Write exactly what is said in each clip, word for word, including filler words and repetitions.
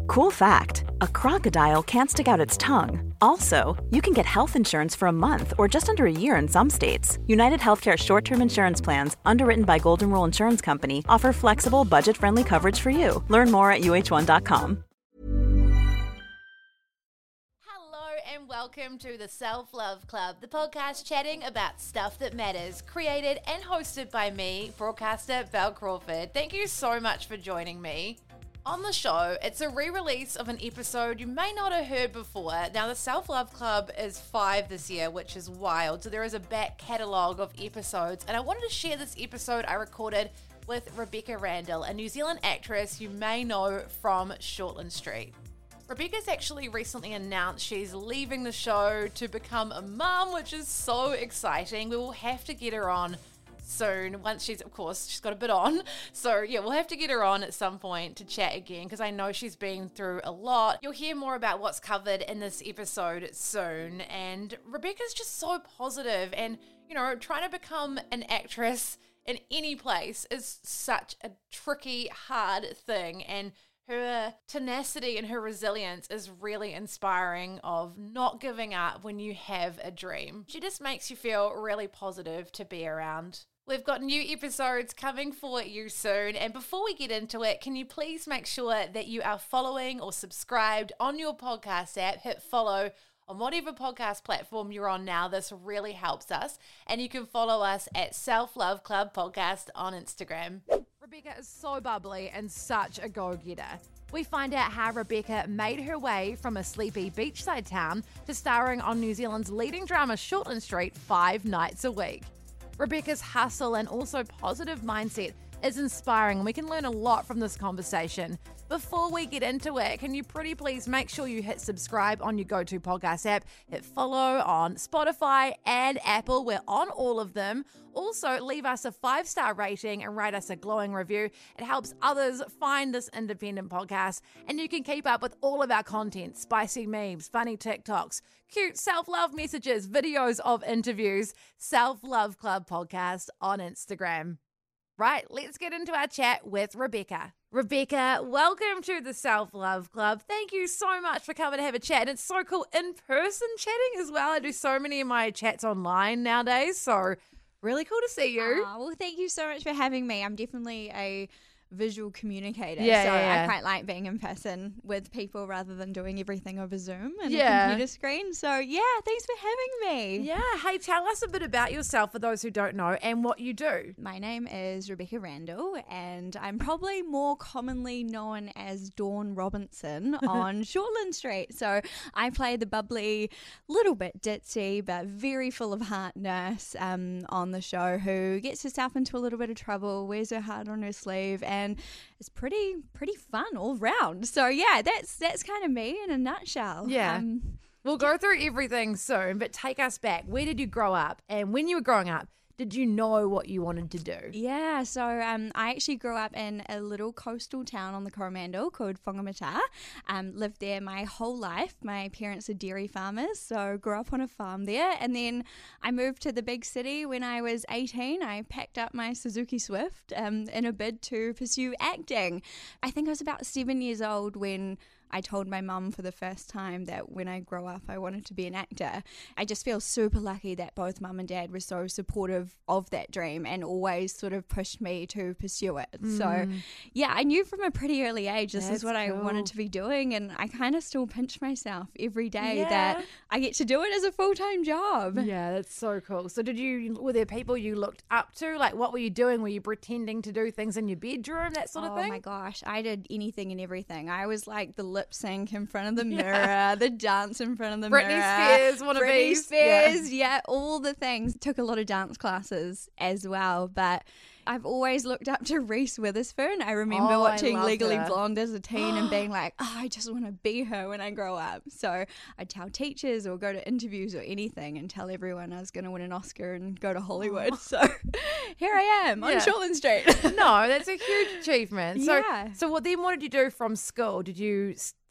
Cool fact, a crocodile can't stick out its tongue. Also, you can get health insurance for a month or just under a year in some states. United Healthcare short-term insurance plans, underwritten by Golden Rule Insurance Company, offer flexible, budget-friendly coverage for you. Learn more at U H one dot com. Hello and welcome to the Self-Love Club, the podcast chatting about stuff that matters, created and hosted by me, broadcaster Val Crawford. Thank you so much for joining me. On the show, it's a re-release of an episode you may not have heard before. Now, the Self-Love Club is five this year, which is wild. So there is a back catalogue of episodes, and I wanted to share this episode I recorded with Rebecca Randall, a New Zealand actress you may know from Shortland Street. Rebecca's actually recently announced she's leaving the show to become a mum, which is so exciting. We will have to get her on soon, once she's, of course, she's got a bit on. So yeah, we'll have to get her on at some point to chat again, because I know she's been through a lot. You'll hear more about what's covered in this episode soon. And Rebecca's just so positive, and, you know, trying to become an actress in any place is such a tricky, hard thing. And her tenacity and her resilience is really inspiring, of not giving up when you have a dream. She just makes you feel really positive to be around. We've got new episodes coming for you soon. And before we get into it, can you please make sure that you are following or subscribed on your podcast app? Hit follow on whatever podcast platform you're on now. This really helps us. And you can follow us at Self-Love Club Podcast on Instagram. Rebecca is so bubbly and such a go-getter. We find out how Rebecca made her way from a sleepy beachside town to starring on New Zealand's leading drama Shortland Street five nights a week. Rebecca's hustle and also positive mindset is inspiring, and we can learn a lot from this conversation. Before we get into it, can you pretty please make sure you hit subscribe on your go-to podcast app, hit follow on Spotify and Apple. We're on all of them. Also, leave us a five-star rating and write us a glowing review. It helps others find this independent podcast, and you can keep up with all of our content, spicy memes, funny TikToks, cute self-love messages, videos of interviews, Self-Love Club Podcast on Instagram. Right, let's get into our chat with Rebecca. Rebecca, welcome to the Self-Love Club. Thank you so much for coming to have a chat. And it's so cool in-person chatting as well. I do so many of my chats online nowadays, so really cool to see you. Uh, well, thank you so much for having me. I'm definitely a visual communicator, yeah, so yeah, yeah. I quite like being in person with people rather than doing everything over Zoom and yeah. a computer screen. So yeah, thanks for having me. Yeah, hey, tell us a bit about yourself for those who don't know and what you do. My name is Rebecca Randall, and I'm probably more commonly known as Dawn Robinson on Shortland Street. So I play the bubbly, little bit ditzy, but very full of heart nurse um, on the show, who gets herself into a little bit of trouble, wears her heart on her sleeve, and And it's pretty pretty fun all round. So yeah, that's that's kind of me in a nutshell. Yeah. Um, we'll go through everything soon, but take us back. Where did you grow up? And when you were growing up, did you know what you wanted to do? Yeah, so um, I actually grew up in a little coastal town on the Coromandel called Whangamata. Um, lived there my whole life. My parents are dairy farmers, so grew up on a farm there. And then I moved to the big city when I was eighteen. I packed up my Suzuki Swift um, in a bid to pursue acting. I think I was about seven years old when I told my mum for the first time that when I grow up I wanted to be an actor. I just feel super lucky that both mum and dad were so supportive of that dream and always sort of pushed me to pursue it. Mm. So yeah, I knew from a pretty early age this That's is what cool. I wanted to be doing, and I kind of still pinch myself every day yeah. that I get to do it as a full-time job. Yeah, that's so cool. So did you, were there people you looked up to? Like, what were you doing? Were you pretending to do things in your bedroom, that sort oh of thing? Oh my gosh, I did anything and everything. I was like the lip sync in front of the mirror, yeah. the dance in front of the Britney mirror. Spears, one of Britney these. Spears, yeah. yeah, all the things. Took a lot of dance classes as well, but I've always looked up to Reese Witherspoon. I remember oh, watching I Legally her. Blonde as a teen and being like, oh, I just want to be her when I grow up. So I'd tell teachers or go to interviews or anything and tell everyone I was going to win an Oscar and go to Hollywood. Oh. So here I am on yeah. Shortland Street. No, that's a huge achievement. So, yeah. so what then? What did you do from school? Did you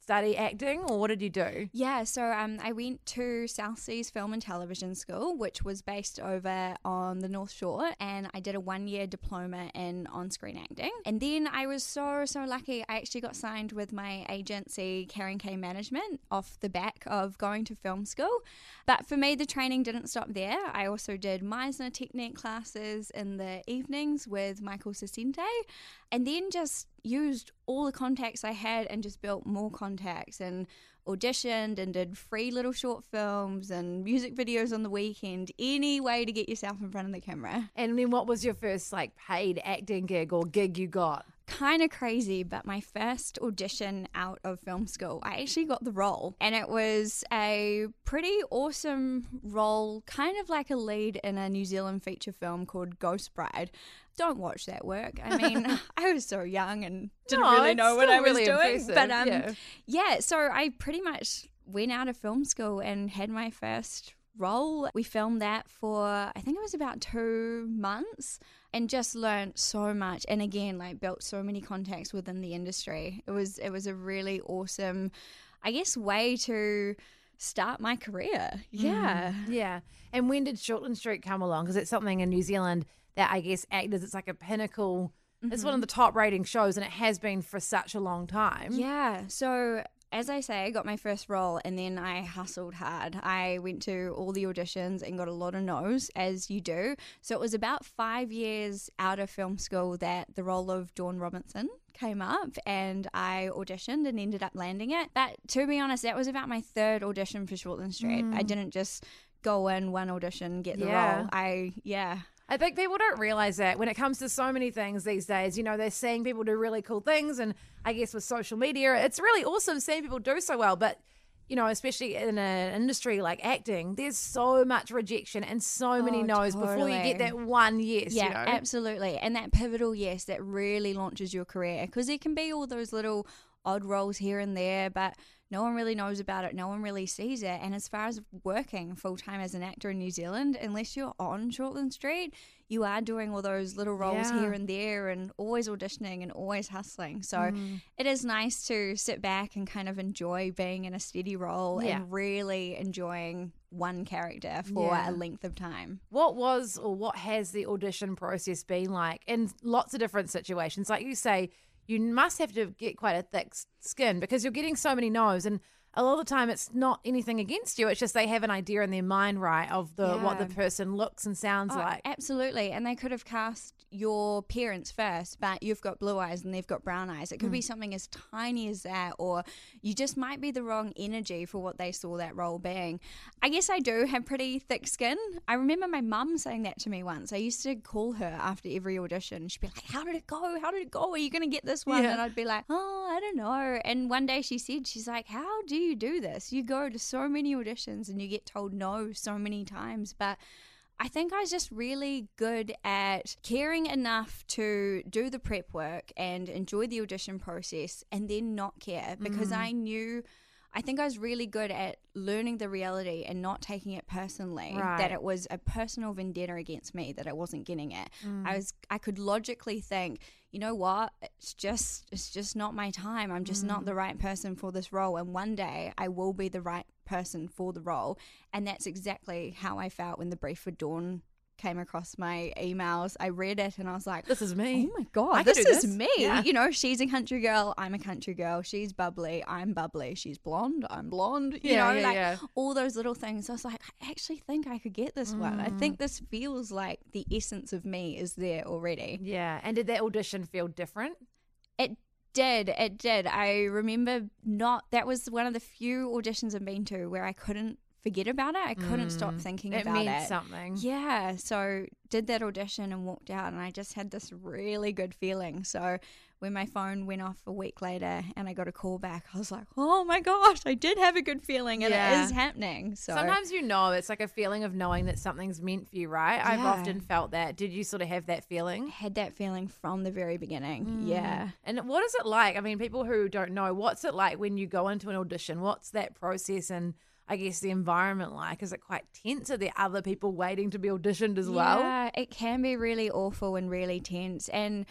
study acting, or what did you do? Yeah, so um, I went to South Seas Film and Television School, which was based over on the North Shore, and I did a one-year diploma in on-screen acting. And then I was so, so lucky. I actually got signed with my agency, Karen K Management, off the back of going to film school. But for me, the training didn't stop there. I also did Meisner technique classes in the evenings with Michael Sicente, and then just used all the contacts I had and just built more contacts and auditioned and did free little short films and music videos on the weekend, any way to get yourself in front of the camera. And then what was your first like paid acting gig or gig you got? Kind of crazy, but my first audition out of film school, I actually got the role, and it was a pretty awesome role, kind of like a lead in a New Zealand feature film called Ghost Bride. Don't watch that work. I mean, I was so young and didn't No, really it's know what still I was really doing. impressive, But um, yeah. yeah, so I pretty much went out of film school and had my first role. We filmed that for, I think it was about two months and just learned so much. And again, like built so many contacts within the industry. It was, it was a really awesome, I guess, way to start my career. Yeah. Mm, yeah. And when did Shortland Street come along? Because it's something in New Zealand that I guess actors, it's like a pinnacle. Mm-hmm. It's one of the top rating shows, and it has been for such a long time. Yeah. So as I say, I got my first role and then I hustled hard. I went to all the auditions and got a lot of no's, as you do. So it was about five years out of film school that the role of Dawn Robinson came up, and I auditioned and ended up landing it. But to be honest, that was about my third audition for Shortland Street. Mm. I didn't just go in one audition, get the yeah. role. I, yeah. I think people don't realize that when it comes to so many things these days. You know, they're seeing people do really cool things, and I guess with social media, it's really awesome seeing people do so well. But, you know, especially in an industry like acting, there's so much rejection and so many Oh, no's before you totally. get that one yes, Yeah, you know? absolutely. And that pivotal yes that really launches your career, because there can be all those little odd roles here and there, but no one really knows about it. No one really sees it. And as far as working full-time as an actor in New Zealand, unless you're on Shortland Street, you are doing all those little roles Yeah. here and there and always auditioning and always hustling. So mm. it is nice to sit back and kind of enjoy being in a steady role Yeah. and really enjoying one character for Yeah. a length of time. What was or what has the audition process been like in lots of different situations? Like you say, you must have to get quite a thick skin because you're getting so many no's, and a lot of the time it's not anything against you. It's just they have an idea in their mind, right, of the Yeah. what the person looks and sounds Oh, like. Absolutely. And they could have cast your parents first, but you've got blue eyes and they've got brown eyes. It could Mm. be something as tiny as that, or you just might be the wrong energy for what they saw that role being. I guess I do have pretty thick skin. I remember my mum saying that to me once. I used to call her after every audition. She'd be like, how did it go? How did it go? Are you going to get this one? Yeah. And I'd be like, oh, I don't know. And one day she said, she's like, how do you do this? You go to so many auditions and you get told no so many times, but I think I was just really good at caring enough to do the prep work and enjoy the audition process and then not care, because mm. I knew, I think I was really good at learning the reality and not taking it personally, right. that it was a personal vendetta against me, that I wasn't getting it. Mm. I was, I could logically think, you know what, it's just, it's just not my time. I'm just mm. not the right person for this role. And one day I will be the right person for the role. And that's exactly how I felt when the brief for Dawn came across my emails. I read it and I was like, this is me. Oh my God, I this can do is this. me. Yeah. You know, she's a country girl, I'm a country girl. She's bubbly, I'm bubbly. She's blonde, I'm blonde. You Yeah, know, yeah, like yeah. all those little things. I was like, I actually think I could get this mm. one. I think this feels like the essence of me is there already. Yeah. And did that audition feel different? It did. It did. I remember not, that was one of the few auditions I've been to where I couldn't forget about it. I couldn't mm. stop thinking it about it. It meant something. Yeah. So did that audition and walked out, and I just had this really good feeling. So when my phone went off a week later and I got a call back, I was like, oh my gosh, I did have a good feeling, and yeah. it is happening. So sometimes, you know, it's like a feeling of knowing that something's meant for you, right? Yeah. I've often felt that. Did you sort of have that feeling? I had that feeling from the very beginning. Mm. Yeah. And what is it like? I mean, people who don't know, what's it like when you go into an audition? What's that process and I guess the environment like? Is it quite tense? Are there other people waiting to be auditioned as well? Yeah, it can be really awful and really tense. And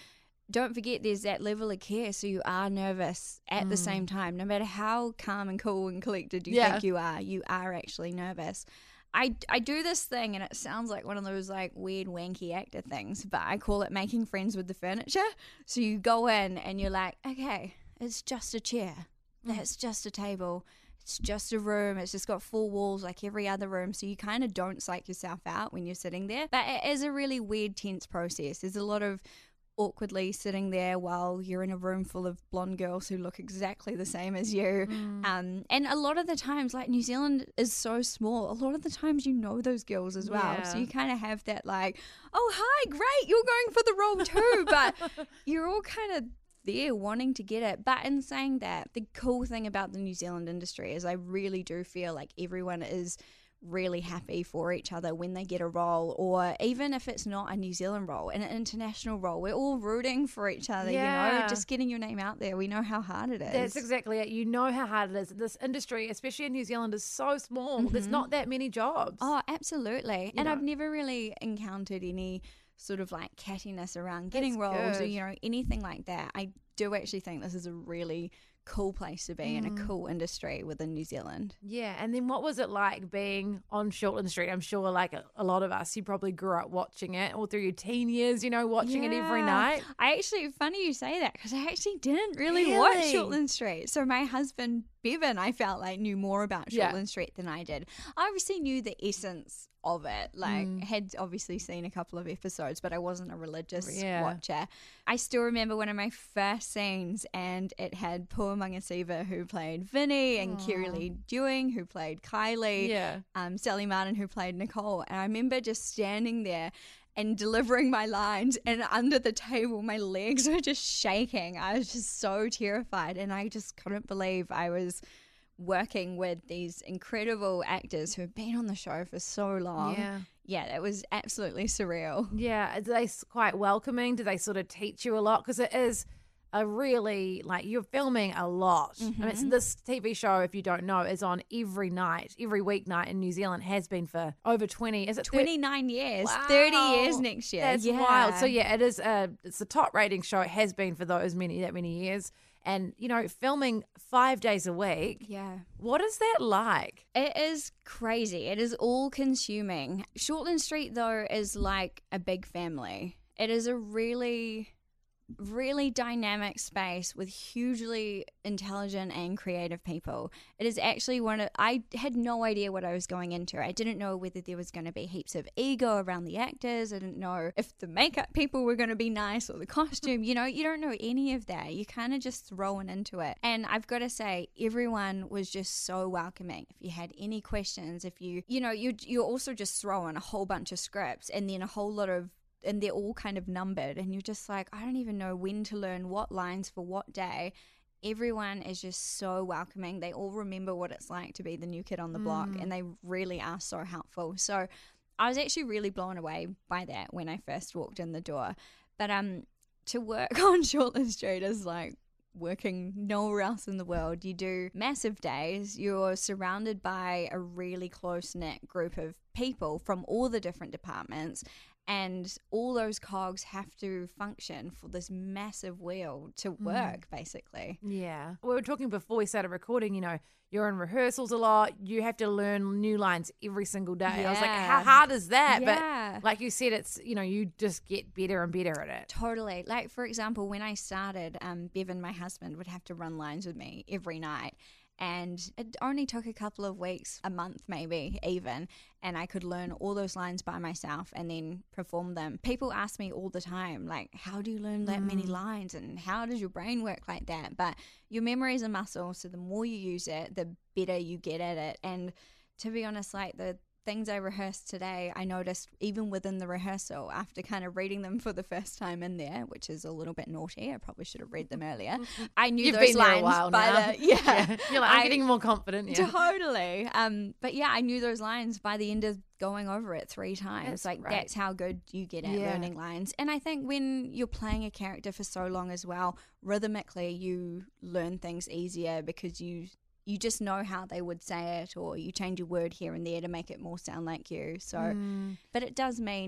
don't forget there's that level of care, so you are nervous at mm. the same time. No matter how calm and cool and collected you yeah. think you are, you are actually nervous. I, I do this thing, and it sounds like one of those like weird wanky actor things, but I call it making friends with the furniture. So you go in and you're like, okay, it's just a chair. That's just a table. It's just a room. It's just got four walls like every other room. So you kind of don't psych yourself out when you're sitting there. But it is a really weird, tense process. There's a lot of awkwardly sitting there while you're in a room full of blonde girls who look exactly the same as you. Mm. Um, and a lot of the times, like New Zealand is so small, a lot of the times you know those girls as well. Yeah. So you kind of have that like, oh, hi, great, you're going for the role too. But you're all kind of there wanting to get it. But in saying that, the cool thing about the New Zealand industry is I really do feel like everyone is really happy for each other when they get a role, or even if it's not a New Zealand role, an international role, we're all rooting for each other. Yeah. You know, just getting your name out there. We know how hard it is. That's exactly it. You know how hard it is. This industry, especially in New Zealand, is so small. Mm-hmm. There's not that many jobs. Oh, absolutely. You and know. I've never really encountered any sort of like cattiness around getting That's roles good. Or, you know, anything like that. I do actually think this is a really cool place to be mm. in a cool industry within New Zealand. Yeah. And then what was it like being on Shortland Street? I'm sure like a, a lot of us, you probably grew up watching it all through your teen years, you know, watching yeah. it every night. I actually, funny you say that, because I actually didn't really, really watch Shortland Street. So my husband, Bevan, I felt like knew more about Shortland yeah. Street than I did. I obviously knew the essence of it, like mm. had obviously seen a couple of episodes, but I wasn't a religious yeah. watcher. I still remember one of my first scenes, and it had Pua Mangasiva, who played Vinny, and Kerry Lee Dewing, who played Kylie, yeah. um, Sally Martin, who played Nicole. And I remember just standing there and delivering my lines, and under the table my legs were just shaking. I was just so terrified, and I just couldn't believe I was working with these incredible actors who have been on the show for so long. Yeah. Yeah, that was absolutely surreal. Yeah, are they quite welcoming? Do they sort of teach you a lot? Because it is a really, like, you're filming a lot. Mm-hmm. I mean, it's, this T V show, if you don't know, is on every night, every weeknight in New Zealand, has been for over twenty, is it? twenty-nine years, wow. thirty years next year. That's yeah. wild. So yeah, it is a, it's a top rating show. It has been for those many, that many years. And, you know, filming five days a week. Yeah. What is that like? It is crazy. It is all consuming. Shortland Street, though, is like a big family. It is a really, really dynamic space with hugely intelligent and creative people. It is actually one of, I had no idea what I was going into. I didn't know whether there was going to be heaps of ego around the actors. I didn't know if the makeup people were going to be nice or the costume. You know, you don't know any of that. You kind of just thrown into it. And I've got to say, everyone was just so welcoming. If you had any questions, if you, you know, you, you're also just throwing a whole bunch of scripts and then a whole lot of, and they're all kind of numbered, and you're just like, I don't even know when to learn what lines for what day. Everyone is just so welcoming. They all remember what it's like to be the new kid on the block, mm. and they really are so helpful. So I was actually really blown away by that when I first walked in the door. But um, to work on Shortland Street is like working nowhere else in the world. You do massive days. You're surrounded by a really close-knit group of people from all the different departments, and all those cogs have to function for this massive wheel to work, mm. basically. Yeah. We were talking before we started recording, you know, you're in rehearsals a lot. You have to learn new lines every single day. Yeah. I was like, how hard is that? Yeah. But like you said, it's, you know, you just get better and better at it. Totally. Like, for example, when I started, um, Bevan, my husband, would have to run lines with me every night. And it only took a couple of weeks, a month maybe even, and I could learn all those lines by myself and then perform them. People ask me all the time, like, how do you learn that mm. many lines, and how does your brain work like that? But your memory is a muscle, so the more you use it, the better you get at it. And to be honest, like the things I rehearsed today, I noticed even within the rehearsal, after kind of reading them for the first time in there, which is a little bit naughty. I probably should have read them earlier. I knew You've those been lines there a while by now. the yeah. yeah. You're like, I'm I, getting more confident. Yeah. Totally. Um, but yeah, I knew those lines by the end of going over it three times. That's like great. That's how good you get at yeah. learning lines. And I think when you're playing a character for so long as well, rhythmically you learn things easier because you you just know how they would say it, or you change a word here and there to make it more sound like you. So, mm. but it does mean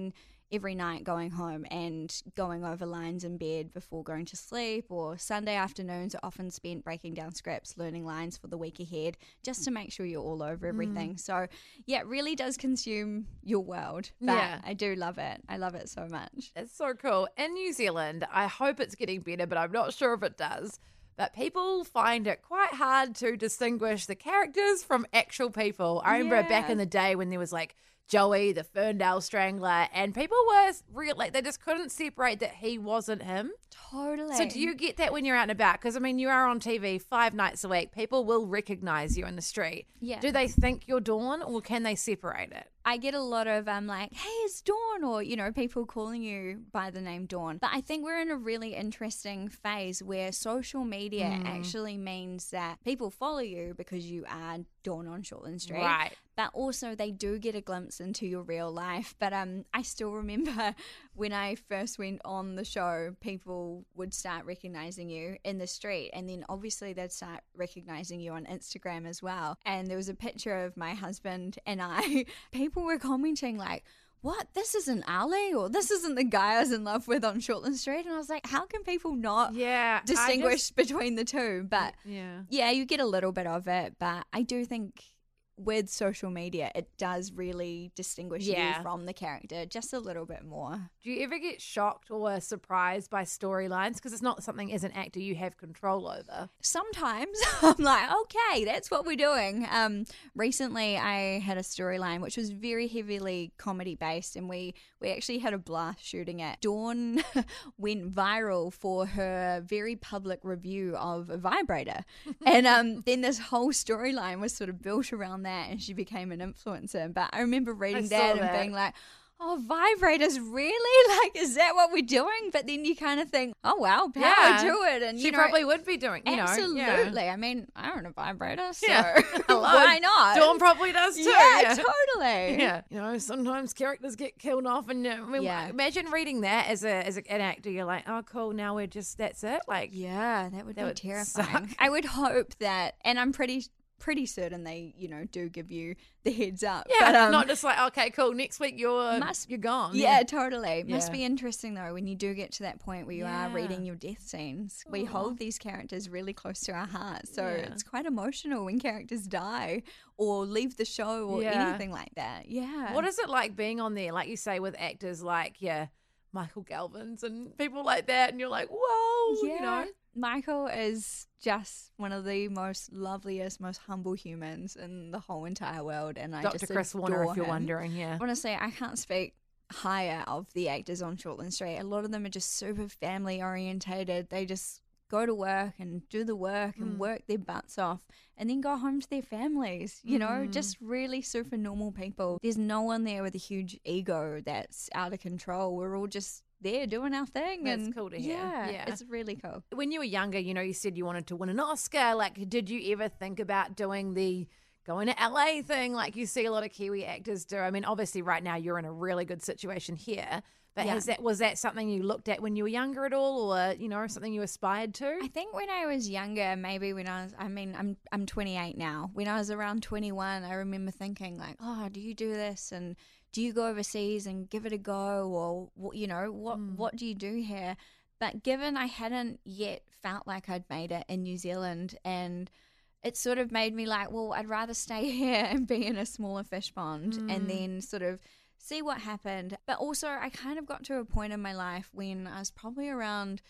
every night going home and going over lines in bed before going to sleep, or Sunday afternoons are often spent breaking down scripts, learning lines for the week ahead, just to make sure you're all over everything. Mm. So yeah, it really does consume your world, but yeah. I do love it. I love it so much. It's so cool. In New Zealand, I hope it's getting better, but I'm not sure if it does. But people find it quite hard to distinguish the characters from actual people. I remember Yeah. back in the day when there was like Joey, the Ferndale Strangler, and people were real, like they just couldn't separate that he wasn't him. Totally. So do you get that when you're out and about? Because, I mean, you are on T V five nights a week. People will recognize you in the street. Yeah. Do they think you're Dawn, or can they separate it? I get a lot of um like, hey, it's Dawn, or, you know, people calling you by the name Dawn. But I think we're in a really interesting phase where social media Mm. actually means that people follow you because you are Dawn on Shortland Street. Right. But also they do get a glimpse into your real life. But um, I still remember when I first went on the show, people would start recognizing you in the street. And then obviously they'd start recognizing you on Instagram as well. And there was a picture of my husband and I. People were commenting like, what, this isn't Ali, or this isn't the guy I was in love with on Shortland Street. And I was like, how can people not Yeah. I distinguish just- between the two? But yeah. yeah, you get a little bit of it, but I do think with social media, it does really distinguish Yeah. you from the character just a little bit more. Do you ever get shocked or surprised by storylines? Because it's not something as an actor you have control over. Sometimes I'm like, okay, that's what we're doing. Um, recently, I had a storyline which was very heavily comedy based, and we, we actually had a blast shooting it. Dawn went viral for her very public review of a vibrator. And um, then this whole storyline was sort of built around that, and she became an influencer. But I remember reading I saw that and that. being like, oh, vibrators, really? Like, is that what we're doing? But then you kind of think, oh, wow, power Yeah. to it. And, She you know, probably would be doing, you absolutely. know. Yeah. I mean, I own a vibrator, so Yeah. Hello. why not? Dawn probably does too. yeah, Yeah. totally. Yeah, you know, sometimes characters get killed off, and uh, I mean, Yeah. imagine reading that as a as a, an actor. You're like, oh, cool. Now we're just that's it. Like, Yeah, that would That be would terrifying. suck. I would hope that, and I'm pretty pretty certain they, you know, do give you the heads up. yeah, but, um, not just like, okay, cool. Next week you're Must- you're gone. Yeah, totally. Yeah. Must be interesting though when you do get to that point where you Yeah. are reading your death scenes. We Aw. hold these characters really close to our hearts, so Yeah. it's quite emotional when characters die or leave the show or Yeah. anything like that. Yeah. What is it like being on there, like you say, with actors like yeah, Michael Galvin's and people like that, and you're like, whoa, Yeah. you know? Michael is just one of the most loveliest, most humble humans in the whole entire world, and I Doctor just Chris Warner, adore if you're him. wondering, yeah. Honestly, I can't speak higher of the actors on Shortland Street. A lot of them are just super family orientated. They just go to work and do the work and Mm. work their butts off and then go home to their families, you know, Mm. just really super normal people. There's no one there with a huge ego that's out of control. We're all just there doing our thing. That's and cool to hear. Yeah, Yeah. it's really cool. When you were younger, you know, you said you wanted to win an Oscar. Like, did you ever think about doing the going to L A thing like you see a lot of Kiwi actors do? I mean, obviously right now you're in a really good situation here, but Yeah. has that was that something you looked at when you were younger at all, or, you know, something you aspired to? I think when I was younger, maybe when I was, I mean, I'm I'm twenty-eight now. When I was around twenty-one, I remember thinking like, oh, do you do this and do you go overseas and give it a go, or what, you know, what Mm. what do you do here? But given I hadn't yet felt like I'd made it in New Zealand, and it sort of made me like, well, I'd rather stay here and be in a smaller fish pond Mm. and then sort of see what happened. But also, I kind of got to a point in my life when I was probably around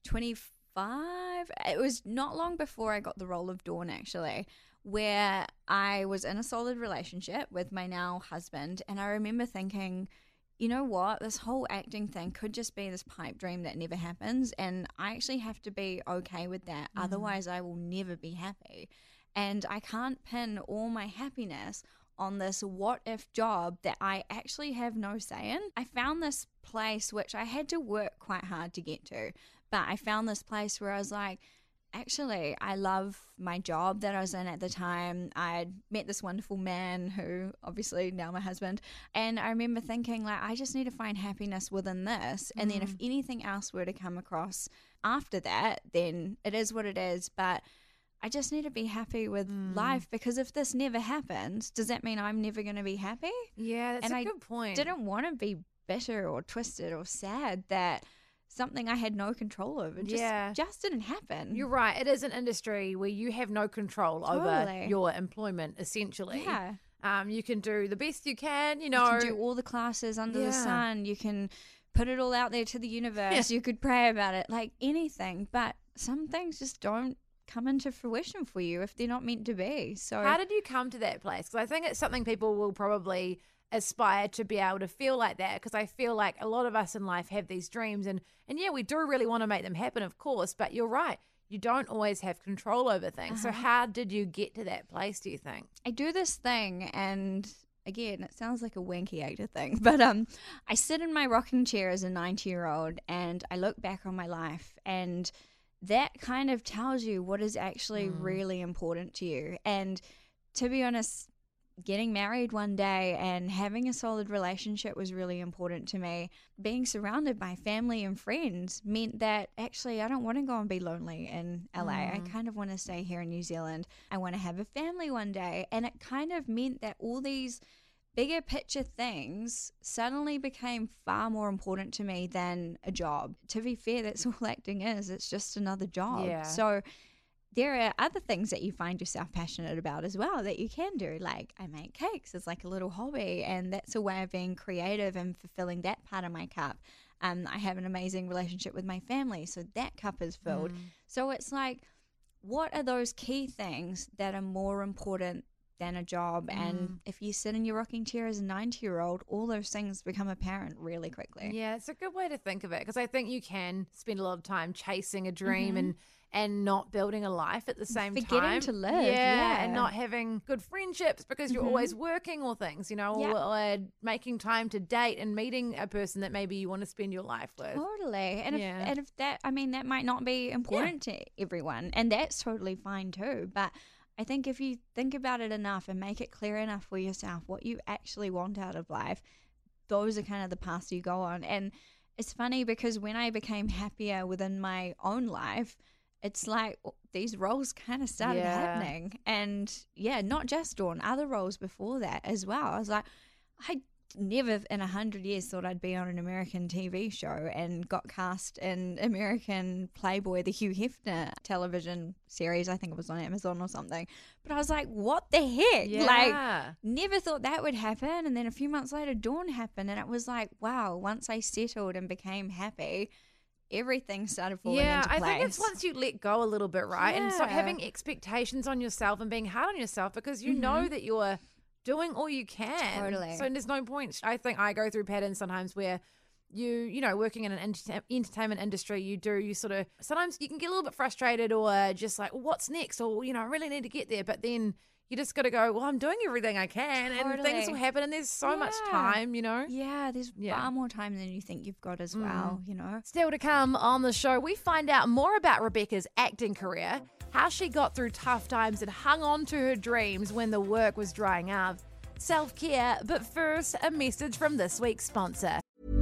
twenty-five. It was not long before I got the role of Dawn, actually, where I was in a solid relationship with my now husband. And I remember thinking, you know what, this whole acting thing could just be this pipe dream that never happens. And I actually have to be okay with that. Mm. Otherwise, I will never be happy. And I can't pin all my happiness on this what if job that I actually have no say in. I found this place which I had to work quite hard to get to, but I found this place where I was like, actually, I love my job that I was in at the time. I'd met this wonderful man who obviously now my husband, and I remember thinking like, I just need to find happiness within this, and then if anything else were to come across after that, then it is what it is. But I just need to be happy with Mm. life, because if this never happens, does that mean I'm never going to be happy? Yeah, that's And a I good point. Didn't want to be bitter or twisted or sad that something I had no control over just, Yeah. just didn't happen. You're right. It is an industry where you have no control over Totally. your employment, essentially. Yeah. Um, you can do the best you can, you You know. can do all the classes under Yeah. the sun. You can put it all out there to the universe. Yeah. You could pray about it, like anything. But some things just don't come into fruition for you if they're not meant to be. So How did you come to that place? Because I think it's something people will probably aspire to be able to feel like that, because I feel like a lot of us in life have these dreams, and and yeah, we do really want to make them happen, of course, but you're right, you don't always have control over things. So Uh-huh. how did you get to that place, do you think? I do this thing, and again, it sounds like a wanky actor thing, but um, I sit in my rocking chair as a ninety-year-old, and I look back on my life, and that kind of tells you what is actually Mm. really important to you. And to be honest, getting married one day and having a solid relationship was really important to me. Being surrounded by family and friends meant that actually I don't want to go and be lonely in L A. I Mm. kind of want to stay here in New Zealand. I want to have a family one day. And it kind of meant that all these bigger picture things suddenly became far more important to me than a job. To be fair, that's all acting is. It's just another job. Yeah. So there are other things that you find yourself passionate about as well that you can do. Like I make cakes as like a little hobby, and that's a way of being creative and fulfilling that part of my cup. Um, I have an amazing relationship with my family, so that cup is filled. Mm. So it's like, what are those key things that are more important than a job? Mm. And if you sit in your rocking chair as a ninety-year-old, all those things become apparent really quickly. Yeah, it's a good way to think of it, because I think you can spend a lot of time chasing a dream Mhm. and and not building a life at the same Forgetting time. to live, Yeah, yeah. and not having good friendships because you're Mhm. always working or things, you know, Yeah. or, or making time to date and meeting a person that maybe you want to spend your life with. Totally. And, Yeah. if, and if that, I mean, that might not be important to everyone, and that's totally fine too. But I think if you think about it enough and make it clear enough for yourself what you actually want out of life, those are kind of the paths you go on. And it's funny because when I became happier within my own life, it's like these roles kind of started Yeah. happening. And yeah, not just Dawn, other roles before that as well. I was like, I never in a hundred years thought I'd be on an American T V show, and got cast in American Playboy, the Hugh Hefner television series. I think it was on Amazon or something. But I was like, what the heck? Yeah. Like, never thought that would happen. And then a few months later, Dawn happened. And it was like, wow, once I settled and became happy, everything started falling yeah, into I place. think it's once you let go a little bit, right? And start Yeah. having expectations on yourself and being hard on yourself, because you know that you're doing all you can. Totally. So there's no point. I think I go through patterns sometimes where you, you know, working in an enter- entertainment industry, you do, you sort of, sometimes you can get a little bit frustrated or just like, well, what's next? Or, you know, I really need to get there. But then you just got to go, well, I'm doing everything I can and things Totally. will happen, and there's so much Yeah. time, you know. Yeah, there's Yeah. far more time than you think you've got as well, you know? Still to come on the show, we find out more about Rebecca's acting career, how she got through tough times and hung on to her dreams when the work was drying up, self-care, but first, a message from this week's sponsor.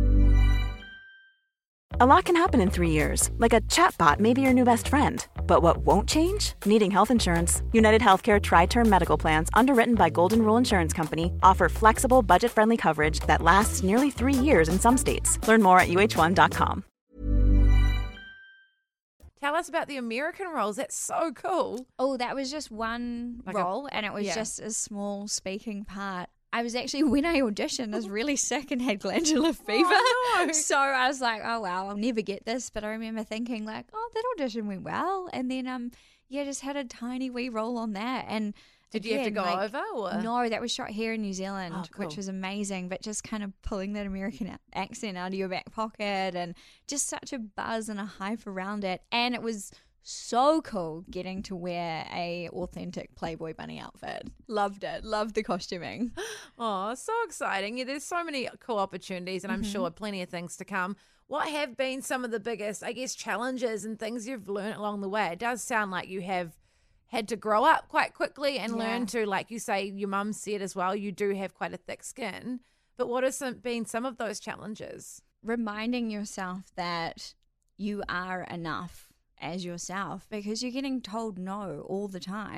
A lot can happen in three years, like a chatbot may be your new best friend. But what won't change? Needing health insurance. United Healthcare Tri-Term Medical Plans, underwritten by Golden Rule Insurance Company, offer flexible, budget-friendly coverage that lasts nearly three years in some states. Learn more at U H one dot com. Tell us about the American roles. That's so cool. Oh, that was just one Like a- role, and it was yeah. just a small speaking part. I was actually, when I auditioned, I was really sick and had glandular fever. Oh, no. So I was like, oh, wow, I'll never get this. But I remember thinking like, oh, that audition went well. And then, um, yeah, just had a tiny wee role on that. And Did you have to again, go like, over? Or? No, that was shot here in New Zealand, Oh, which cool. was amazing. But just kind of pulling that American a- accent out of your back pocket, and just such a buzz and a hype around it. And it was so cool getting to wear a authentic Playboy bunny outfit. Loved it. Loved the costuming. Oh, so exciting. Yeah, there's so many cool opportunities, and I'm sure plenty of things to come. What have been some of the biggest, I guess, challenges and things you've learned along the way? It does sound like you have had to grow up quite quickly and Yeah. learn to, like you say, your mum said as well, you do have quite a thick skin. But what have some, been some of those challenges? Reminding yourself that you are enough as yourself, because you're getting told no all the time.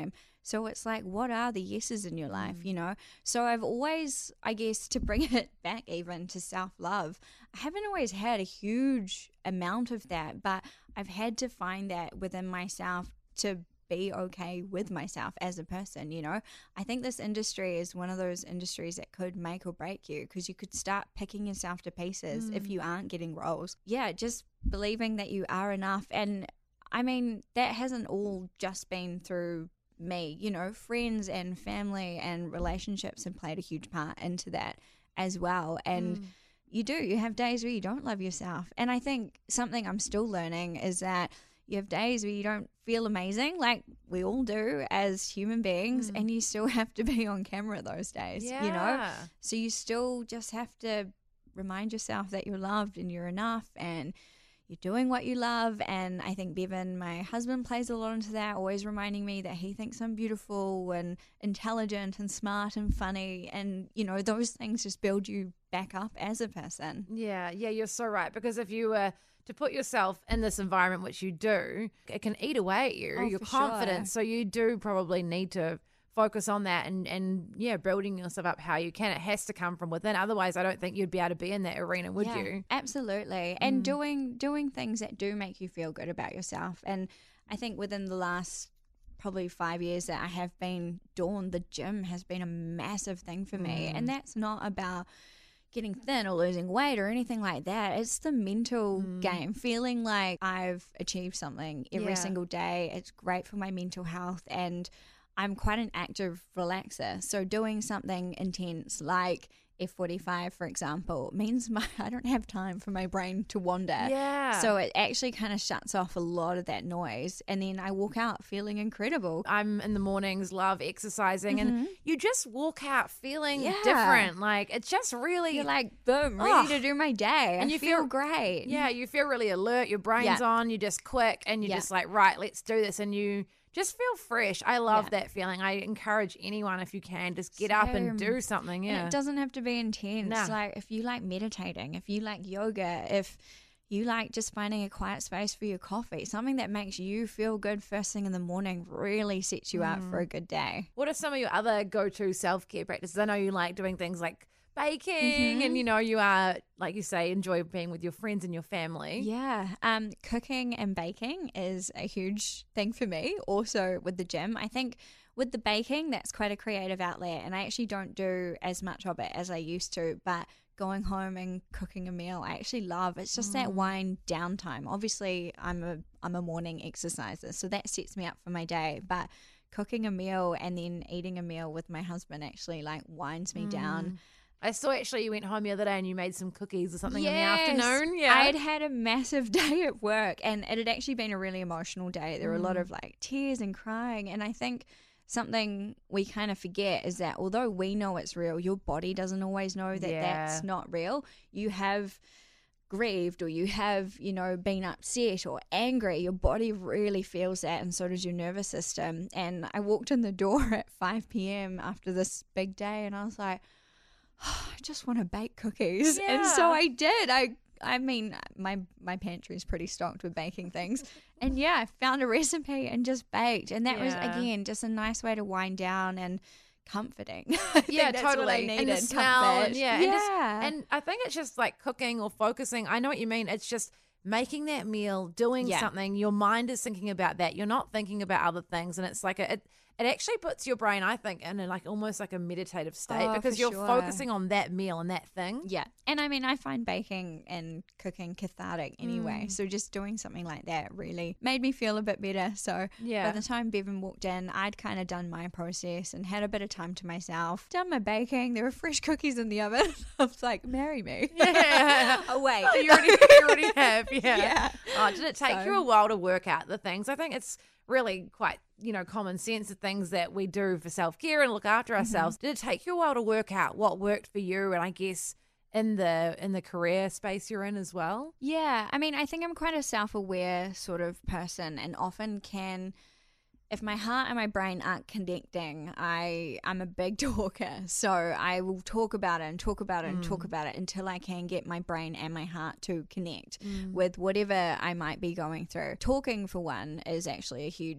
So it's like, what are the yeses in your life, you know? So I've always, I guess, to bring it back even to self-love, I haven't always had a huge amount of that, but I've had to find that within myself to be okay with myself as a person, you know? I think this industry is one of those industries that could make or break you, because you could start picking yourself to pieces mm. if you aren't getting roles. Yeah, just believing that you are enough. And I mean, that hasn't all just been through me, you know, friends and family and relationships have played a huge part into that as well. And mm. you do, you have days where you don't love yourself. And I think something I'm still learning is that you have days where you don't feel amazing, like we all do as human beings, mm. and you still have to be on camera those days, yeah. you know? So you still just have to remind yourself that you're loved and you're enough and you're doing what you love. And I think Bevan, my husband, plays a lot into that, always reminding me that he thinks I'm beautiful and intelligent and smart and funny. And, you know, those things just build you back up as a person. Yeah, yeah, you're so right. Because if you were to put yourself in this environment, which you do, it can eat away at you, oh, your confidence. Sure. So you do probably need to focus on that and, and, yeah, building yourself up how you can. It has to come from within. Otherwise, I don't think you'd be able to be in that arena, would yeah, you? Absolutely. And mm. doing doing things that do make you feel good about yourself. And I think within the last probably five years that I have been Dawn, the gym has been a massive thing for me. Mm. And that's not about getting thin or losing weight or anything like that. It's the mental mm. game, feeling like I've achieved something every yeah. single day. It's great for my mental health, and I'm quite an active relaxer. So doing something intense like F forty-five, for example, means my I don't have time for my brain to wander. Yeah. So it actually kind of shuts off a lot of that noise, and then I walk out feeling incredible. I'm in the mornings, love exercising, mm-hmm. and you just walk out feeling yeah. different. Like, it's just really... You're like, boom, ready oh. to do my day. And I you feel, feel great. Yeah, you feel really alert. Your brain's yeah. on. You're just quick, and you're yeah. just like, right, let's do this. And you... just feel fresh. I love yeah. that feeling. I encourage anyone, if you can, just get Same. up and do something. Yeah, and it doesn't have to be intense. No. Like if you like meditating, if you like yoga, if you like just finding a quiet space for your coffee, something that makes you feel good first thing in the morning really sets you mm. up for a good day. What are some of your other go-to self-care practices? I know you like doing things like baking mm-hmm. and, you know, you are, like you say, enjoy being with your friends and your family. Yeah. Um, cooking and baking is a huge thing for me. Also with the gym, I think with the baking, that's quite a creative outlet, and I actually don't do as much of it as I used to, but going home and cooking a meal I actually love. It's just mm. that wind down time. Obviously I'm a I'm a morning exerciser, so that sets me up for my day, but cooking a meal and then eating a meal with my husband actually like winds me mm. down. I saw actually you went home the other day and you made some cookies or something yes. in the afternoon. Yeah, I had had a massive day at work, and it had actually been a really emotional day. There were mm. a lot of like tears and crying, and I think something we kind of forget is that although we know it's real, your body doesn't always know that yeah. that's not real. You have grieved, or you have, you know, been upset or angry. Your body really feels that, and so does your nervous system. And I walked in the door at five p.m. after this big day, and I was like, oh, I just want to bake cookies. Yeah. And so I did. I I mean, my my pantry is pretty stocked with baking things. And yeah, I found a recipe and just baked. And that yeah. was, again, just a nice way to wind down and comforting. Yeah, totally. And the smell. And yeah. yeah. And, just, and I think it's just like cooking or focusing. I know what you mean. It's just making that meal, doing yeah. something. Your mind is thinking about that. You're not thinking about other things. And it's like a... It, It actually puts your brain, I think, in a, like almost like a meditative state oh, because you're sure. focusing on that meal and that thing. Yeah. And I mean, I find baking and cooking cathartic anyway. Mm. So just doing something like that really made me feel a bit better. So yeah. by the time Bevan walked in, I'd kind of done my process and had a bit of time to myself. Done my baking. There were fresh cookies in the oven. I was like, marry me. Yeah. Oh, wait. You already, you already have. Yeah. yeah. Oh, did it take so, you a while to work out the things? I think it's really quite, you know, common sense of things that we do for self-care and look after ourselves. Mm-hmm. Did it take you a while to work out what worked for you, and I guess in the in the career space you're in as well? Yeah, I mean, I think I'm quite a self-aware sort of person, and often can, if my heart and my brain aren't connecting, I, I'm a big talker. So I will talk about it and talk about it mm. and talk about it until I can get my brain and my heart to connect mm. with whatever I might be going through. Talking, for one, is actually a huge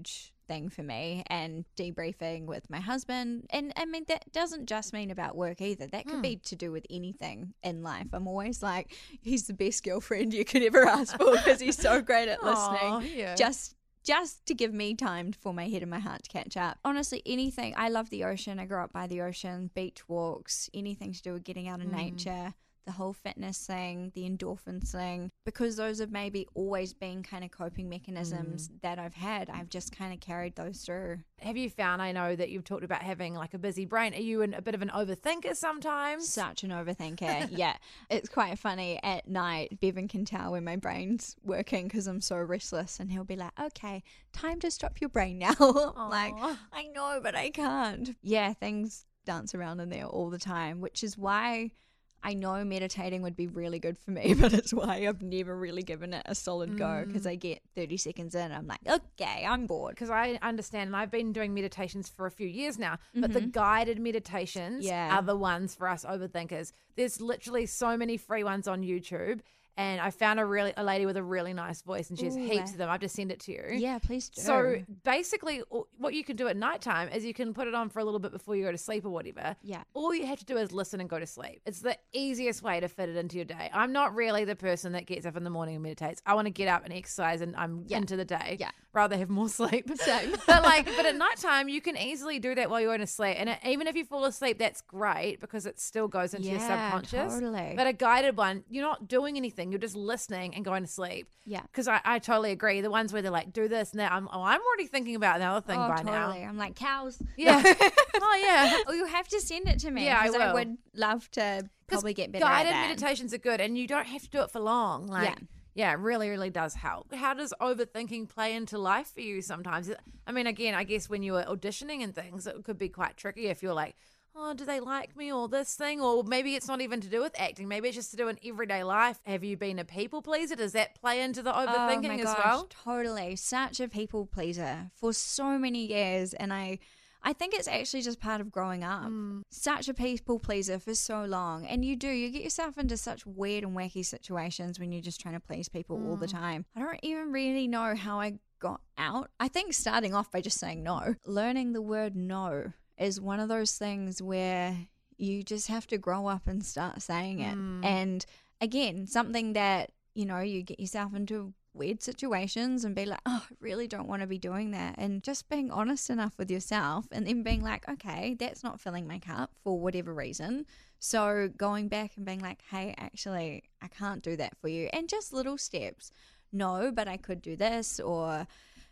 thing for me, and debriefing with my husband. And I mean, that doesn't just mean about work either. That could mm. be to do with anything in life. I'm always like, he's the best girlfriend you could ever ask for because he's so great at listening. Aww, yeah. Just just to give me time for my head and my heart to catch up. Honestly, anything. I love the ocean. I grew up by the ocean, beach walks, anything to do with getting out of mm. nature. The whole fitness thing, the endorphins thing, because those have maybe always been kind of coping mechanisms mm. that I've had. I've just kind of carried those through. Have you found, I know that you've talked about having like a busy brain. Are you an, a bit of an overthinker sometimes? Such an overthinker, yeah. It's quite funny at night. Bevan can tell when my brain's working because I'm so restless, and he'll be like, okay, time to stop your brain now. Like, I know, but I can't. Yeah, things dance around in there all the time, which is why I know meditating would be really good for me, but it's why I've never really given it a solid go, because I get thirty seconds in and I'm like, okay, I'm bored. Because I understand, and I've been doing meditations for a few years now, but mm-hmm. the guided meditations yeah. are the ones for us overthinkers. There's literally so many free ones on YouTube. And I found a really a lady with a really nice voice, and she has Ooh, heaps of them. I've just sent it to you. Yeah, please do. So basically, what you can do at nighttime is you can put it on for a little bit before you go to sleep or whatever. Yeah. All you have to do is listen and go to sleep. It's the easiest way to fit it into your day. I'm not really the person that gets up in the morning and meditates. I want to get up and exercise, and I'm yeah. into the day. Yeah. Rather have more sleep. Same. but like, but at nighttime, you can easily do that while you're going to sleep. And it, even if you fall asleep, that's great because it still goes into yeah, your subconscious. Totally. But a guided one, you're not doing anything. You're just listening and going to sleep. Yeah. Because I, I totally agree. The ones where they're like, do this and that, I'm, oh, I'm already thinking about another thing oh, by totally. now. I'm like, cows. Yeah. oh, yeah. Oh, you have to send it to me. Yeah, I will. I would love to probably get better at that. Guided meditations are good, and you don't have to do it for long. Like, yeah. Yeah, it really, really does help. How does overthinking play into life for you sometimes? I mean, again, I guess when you were auditioning and things, it could be quite tricky if you're like, oh, do they like me or this thing? Or maybe it's not even to do with acting. Maybe it's just to do in everyday life. Have you been a people pleaser? Does that play into the overthinking oh my as gosh, well? Totally. Such a people pleaser for so many years. And I, I think it's actually just part of growing up. Mm. Such a people pleaser for so long. And you do, you get yourself into such weird and wacky situations when you're just trying to please people mm. all the time. I don't even really know how I got out. I think starting off by just saying no. Learning the word no is one of those things where you just have to grow up and start saying it. Mm. And again, something that, you know, you get yourself into weird situations and be like, oh, I really don't want to be doing that. And just being honest enough with yourself and then being like, okay, that's not filling my cup for whatever reason. So going back and being like, hey, actually, I can't do that for you. And just little steps. No, but I could do this, or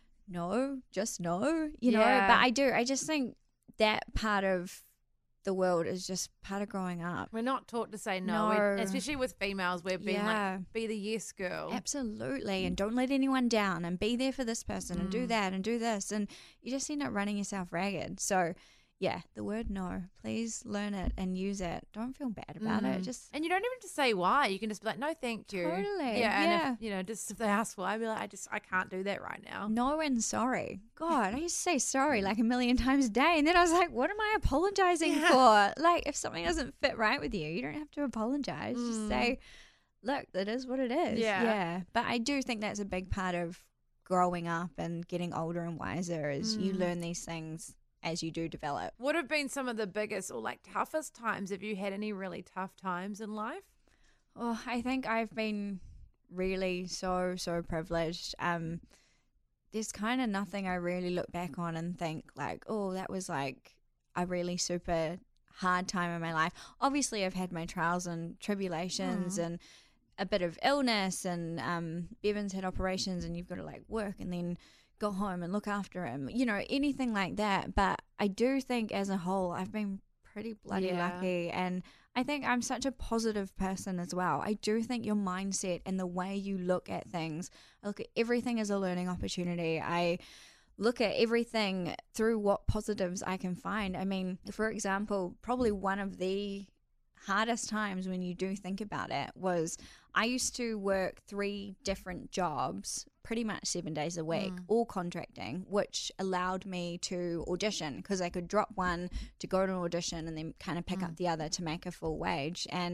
no, just no, you know. Yeah. But I do. I just think that part of the world is just part of growing up. We're not taught to say no, no. We're, especially with females. We're being yeah. like, be the yes girl. Absolutely. And don't let anyone down, and be there for this person mm. and do that and do this. And you just end up running yourself ragged. So yeah, the word no, please learn it and use it. Don't feel bad about mm. it. Just And you don't even have to say why. You can just be like, no, thank you. Totally. Yeah. And yeah. if, you know, just if they ask why, I'd be like, I just, I can't do that right now. No and sorry. God, I used to say sorry like a million times a day. And then I was like, what am I apologizing yeah. for? Like, if something doesn't fit right with you, you don't have to apologize. Mm. Just say, look, that is what it is. Yeah. Yeah. But I do think that's a big part of growing up and getting older and wiser is mm. you learn these things as you do develop. What have been some of the biggest or like toughest times? Have you had any really tough times in life? Oh, I think I've been really so, so privileged. Um, there's kind of nothing I really look back on and think like, oh, that was like a really super hard time in my life. Obviously, I've had my trials and tribulations mm. and a bit of illness, and um, Bevan's had operations, and you've got to like work and then go home and look after him, you know, anything like that. But I do think as a whole, I've been pretty bloody yeah. lucky. And I think I'm such a positive person as well. I do think your mindset and the way you look at things, I look at everything as a learning opportunity. I look at everything through what positives I can find. I mean, for example, probably one of the hardest times when you do think about it was I used to work three different jobs pretty much seven days a week, mm. all contracting, which allowed me to audition because I could drop one to go to an audition and then kind of pick mm. up the other to make a full wage. And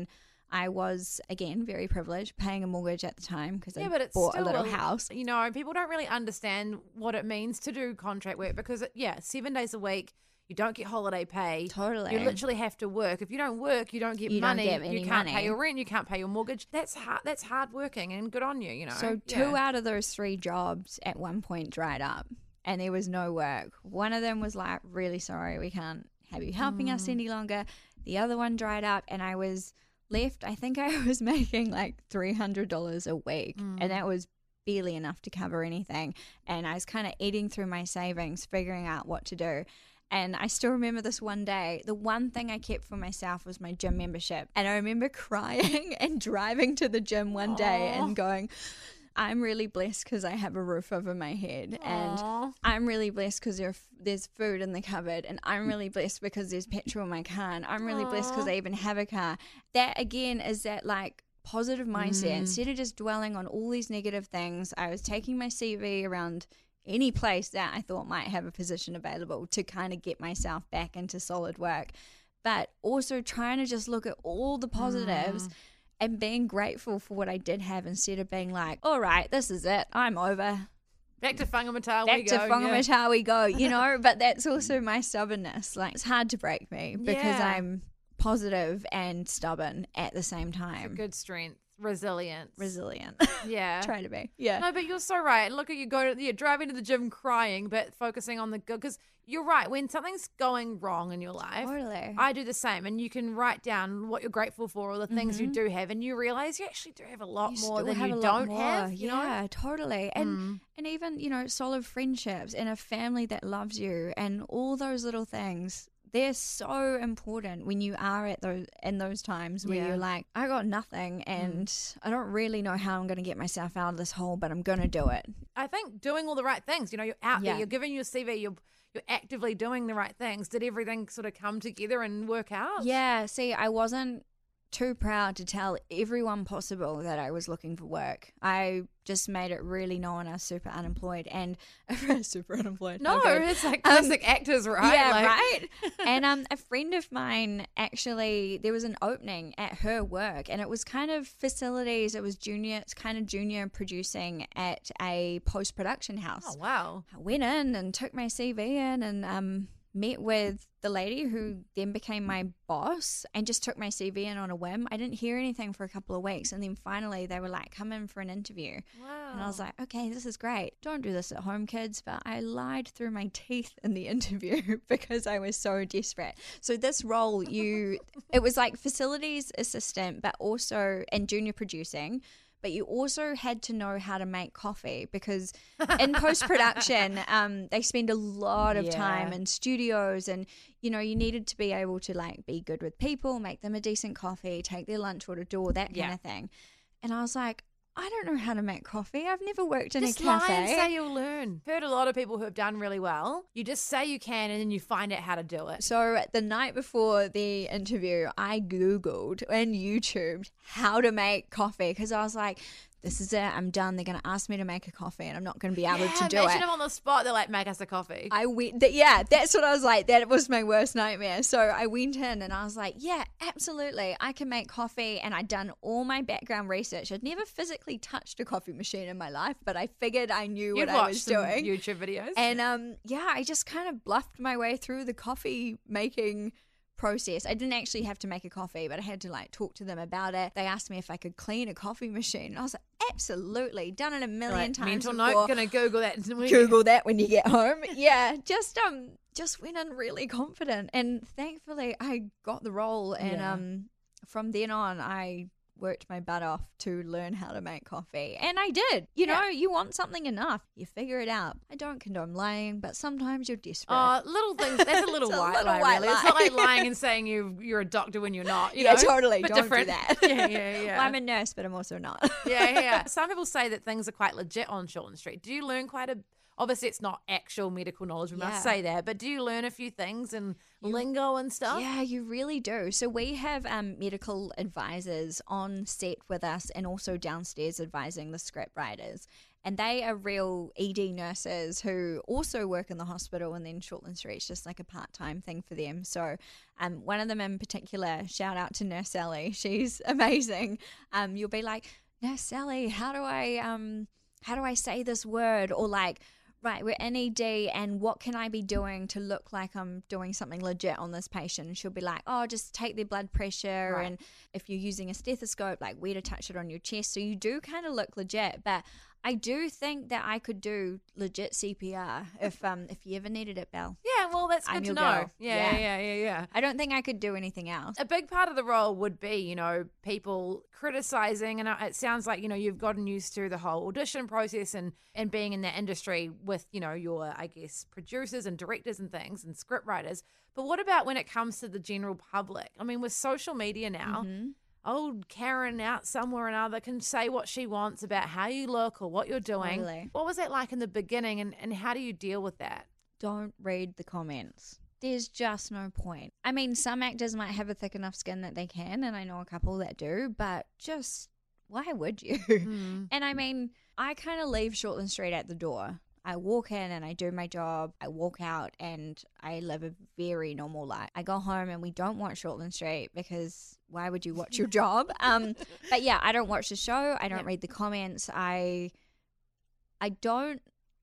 I was, again, very privileged, paying a mortgage at the time because Yeah, I but it's bought still a little house. You know, people don't really understand what it means to do contract work because, yeah, seven days a week, you don't get holiday pay. Totally. You literally have to work. If you don't work, you don't get You don't money. get any you can't money. pay your rent. You can't pay your mortgage. That's hard. That's hard working, and good on you. You know. So Yeah. two out of those three jobs at one point dried up and there was no work. One of them was like, really sorry, we can't have you helping Mm. us any longer. The other one dried up and I was left, I think I was making like three hundred dollars a week Mm. and that was barely enough to cover anything. And I was kind of eating through my savings, figuring out what to do. And I still remember this one day, the one thing I kept for myself was my gym membership. And I remember crying and driving to the gym one day Aw. and going, I'm really blessed because I have a roof over my head. And Aw. I'm really blessed because there, there's food in the cupboard. And I'm really blessed because there's petrol in my car. And I'm really blessed because Aw. I even have a car. That, again, is that like positive mindset. Mm. Instead of just dwelling on all these negative things, I was taking my C V around any place that I thought might have a position available to kind of get myself back into solid work, but also trying to just look at all the positives Mm. and being grateful for what I did have instead of being like, all right, this is it, I'm over. Back to Whangamata we Back to go. Whangamata we go, you know, but that's also my stubbornness. Like, it's hard to break me because Yeah. I'm positive and stubborn at the same Yeah. time. Good strength, resilience. Resilient. Yeah. Try to be. Yeah. No, but you're so right. Look at you go to, you're driving to the gym crying, but focusing on the good. Because you're right. When something's going wrong in your life, Totally. I do the same. And you can write down what you're grateful for or the things you do have. And you realize you actually do have a lot Mm-hmm. You more still than have you a lot don't more. have. You yeah, know? totally. And Mm. and even, you know, solid friendships and a family that loves you and all those little things. They're so important when you are at those in those times where Yeah. you're like, I got nothing and I don't really know how I'm going to get myself out of this hole, but I'm going to do it. I think doing all the right things. You know, you're out Yeah. there, you're giving your C V, you're, you're actively doing the right things. Did everything sort of come together and work out? Yeah, see, I wasn't too proud to tell everyone possible that I was looking for work. I just made it really known I was super unemployed and super unemployed. No, Okay. it's like Um, classic actors, right? Yeah, Like- right. And um, a friend of mine actually, there was an opening at her work, and it was kind of facilities. It was junior, it's kind of junior producing at a post production house. Oh, wow. I went in and took my C V in and um, met with the lady who then became my boss and just took my C V in on a whim. I didn't hear anything for a couple of weeks, and then finally they were like, come in for an interview. Wow. And I was like, okay, this is great. Don't do this at home, kids. But I lied through my teeth in the interview because I was so desperate. So this role, you, it was like facilities assistant, but also, and junior producing. But you also had to know how to make coffee because in post-production, um, they spend a lot of time Yeah. in studios and, you know, you needed to be able to like be good with people, make them a decent coffee, take their lunch order, do all that kind Yeah. of thing. And I was like, I don't know how to make coffee. I've never worked in Just a lie cafe. and say you'll learn. Heard a lot of people who have done really well. You just say you can and then you find out how to do it. So the night before the interview, I Googled and YouTubed how to make coffee because I was like, this is it. I'm done. They're going to ask me to make a coffee and I'm not going to be able Yeah, to do imagine it. them on the spot. They're like, make us a coffee. I went, th- yeah, that's what I was like. That was my worst nightmare. So I went in and I was like, yeah, absolutely. I can make coffee. And I'd done all my background research. I'd never physically touched a coffee machine in my life, but I figured I knew You'd what I watch was some doing. YouTube videos. And um, yeah, I just kind of bluffed my way through the coffee making process. I didn't actually have to make a coffee, but I had to like talk to them about it. They asked me if I could clean a coffee machine. And I was like, absolutely, done it a million Right, times mental before. note, gonna Google that. Google that when you get home. Yeah, just um, just went in really confident, and thankfully I got the role. And Yeah. um, from then on, I worked my butt off to learn how to make coffee, and I did. You know, Yeah. you want something enough, you figure it out. I don't condone lying, but sometimes you're desperate. Oh, little things. That's a little It's a white little lie, white really. It's not lie. like lying and saying you you're a doctor when you're not. You yeah, know? totally. Bit Don't different. do that. Yeah, yeah, yeah. Well, I'm a nurse, but I'm also not. yeah, yeah. Some people say that things are quite legit on Shortland Street. Do you learn quite a? Obviously, it's not actual medical knowledge. We Yeah. must say that. But do you learn a few things and lingo and stuff? Yeah, you really do. So we have um, medical advisors on set with us and also downstairs advising the script writers. And they are real E D nurses who also work in the hospital, and then Shortland Street's just like a part-time thing for them. So um, one of them in particular, shout out to Nurse Sally. She's amazing. Um, you'll be like, Nurse Sally, how do I um, how do I say this word? Or like, right, we're in E D and what can I be doing to look like I'm doing something legit on this patient? And she'll be like, oh, just take their blood pressure. Right. And if you're using a stethoscope, like where to touch it on your chest. So you do kind of look legit. But I do think that I could do legit C P R if um if you ever needed it, Belle. Yeah, well, that's good I'm to your know. girl. Yeah, Yeah. yeah, yeah, yeah, yeah. I don't think I could do anything else. A big part of the role would be, you know, people criticizing, and it sounds like, you know, you've gotten used to the whole audition process and, and being in that industry with, you know, your, I guess, producers and directors and things and script writers. But what about when it comes to the general public? I mean, with social media now, Mm-hmm. old Karen out somewhere or another can say what she wants about how you look or what you're doing. Totally. What was that like in the beginning, and, and how do you deal with that? Don't read the comments. There's just no point. I mean, some actors might have a thick enough skin that they can, and I know a couple that do, but just why would you? Mm. And I mean, I kind of leave Shortland Street at the door. I walk in and I do my job. I walk out and I live a very normal life. I go home and we don't watch Shortland Street because why would you watch your job? Um, but yeah, I don't watch the show. I don't Yep. read the comments. I, I don't.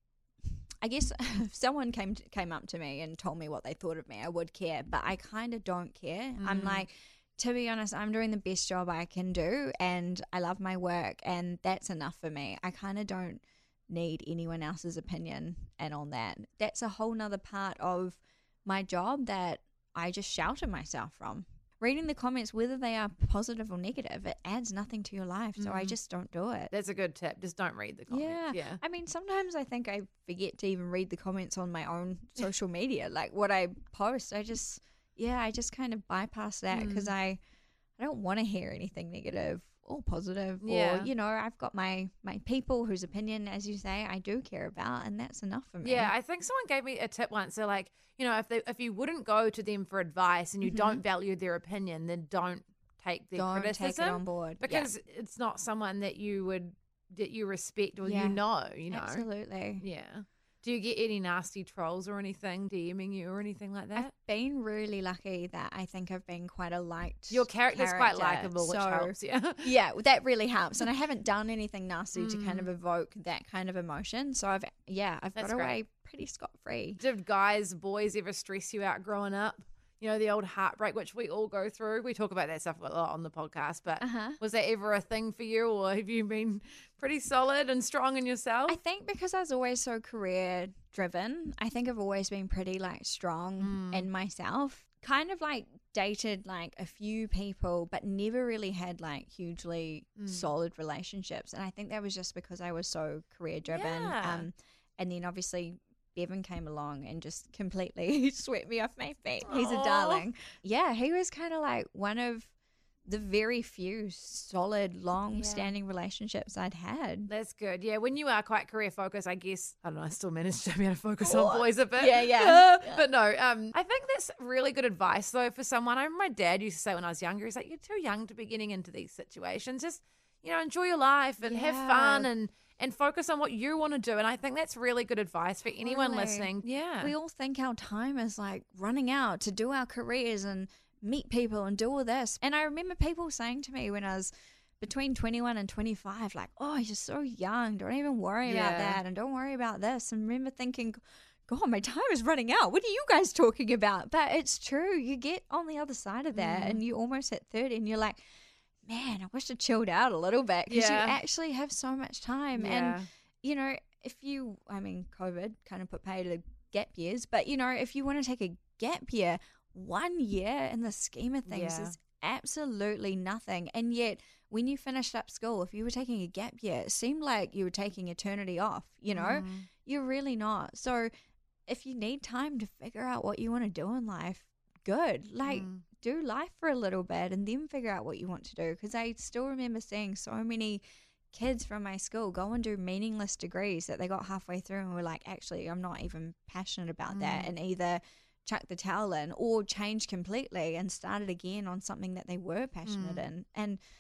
I guess if someone came to, came up to me and told me what they thought of me, I would care. But I kind of don't care. I'm Mm. like, to be honest, I'm doing the best job I can do, and I love my work, and that's enough for me. I kind of don't need anyone else's opinion and on that. That's a whole nother part of my job that I just shelter myself from. Reading the comments, whether they are positive or negative, it adds nothing to your life. So I Mm. just don't do it. That's a good tip. Just don't read the comments. Yeah. Yeah. I mean, sometimes I think I forget to even read the comments on my own social media. Like what I post, I just, yeah, I just kind of bypass that because Mm. I, I don't want to hear anything negative or positive. Yeah. Or, you know, I've got my, my people whose opinion, as you say, I do care about, and that's enough for me. Yeah, I think someone gave me a tip once. They're like, you know, if they if you wouldn't go to them for advice and you Mhm. don't value their opinion, then don't take their Don't criticism take it on board. Yeah. because it's not someone that you would that you respect or Yeah. you know. You know. Absolutely. Yeah. Do you get any nasty trolls or anything DMing you or anything like that? I've been really lucky that I think I've been quite a liked Your character's quite character, likable, which so- helps. Yeah. Yeah, that really helps. And I haven't done anything nasty to kind Mm. of evoke that kind of emotion. So I've, yeah, I've That's got great. away pretty scot-free. Did guys, boys ever stress you out growing up? You know, the old heartbreak, which we all go through. We talk about that stuff a lot on the podcast, but Uh-huh. was that ever a thing for you, or have you been pretty solid and strong in yourself? I think because I was always so career driven, I think I've always been pretty like strong Mm. in myself. Kind of like dated like a few people, but never really had like hugely Mm. solid relationships. And I think that was just because I was so career driven. Yeah. Um, and then obviously Bevan came along and just completely swept me off my feet. He's a Aw. darling. Yeah, he was kind of like one of the very few solid, long standing relationships I'd had. That's good. Yeah, when you are quite career focused, I guess, I don't know, I still managed to be able to focus on Oh, boys a bit. yeah, yeah. But no, um, I think that's really good advice, though, for someone. I remember my dad used to say when I was younger, he's like, you're too young to be getting into these situations. Just, you know, enjoy your life and have Yeah. fun and, and focus on what you want to do. And I think that's really good advice for anyone Totally. listening. Yeah. We all think our time is like running out to do our careers and meet people and do all this. And I remember people saying to me when I was between twenty-one and twenty-five, like, oh, you're so young. Don't even worry about Yeah. that. And don't worry about this. And I remember thinking, God, my time is running out. What are you guys talking about? But it's true. You get on the other side of that Mm. and you almost hit thirty and you're like, man, I wish I chilled out a little bit because Yeah. you actually have so much time. Yeah. And, you know, if you, I mean, COVID kind of put pay to the gap years, but, you know, if you want to take a gap year, one year in the scheme of things Yeah. is absolutely nothing. And yet, when you finished up school, if you were taking a gap year, it seemed like you were taking eternity off, you know? Mm. You're really not. So if you need time to figure out what you want to do in life, good. Like, Mm. do life for a little bit and then figure out what you want to do. Because I still remember seeing so many kids from my school go and do meaningless degrees that they got halfway through and were like, actually, I'm not even passionate about that. Mm. And either chuck the towel in or change completely and started again on something that they were passionate Mm. in. And